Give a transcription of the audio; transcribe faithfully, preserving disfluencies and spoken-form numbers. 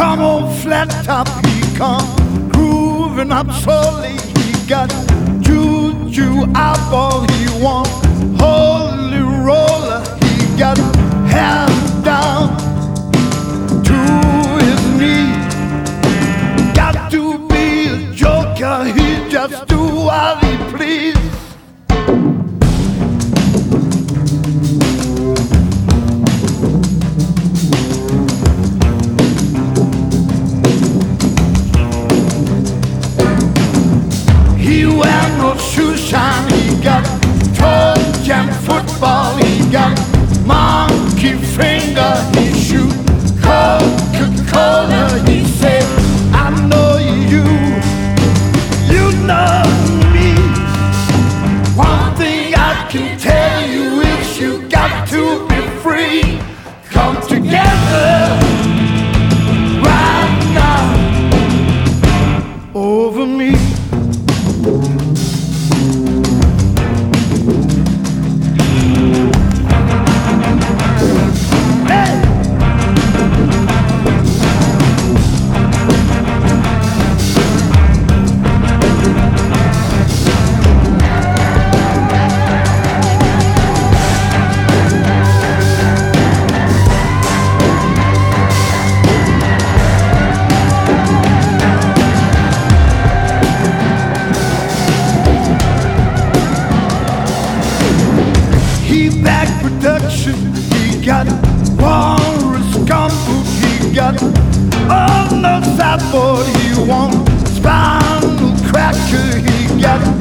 Come on, flat top, he come grooving up slowly. He got juju eyeball, he want holy roller. He got hands down to his knees. Got to be a joker, he just do what he please. He wear no shoe shine, he got toe jam football, he got monkey finger, he shoot Coca-Cola. He said, I know you, you know me. One thing I can tell you is you got to be free. Come together right now over me. He back production, he got walrus gumboot, he got all no sideboard, he want spinal cracker, he got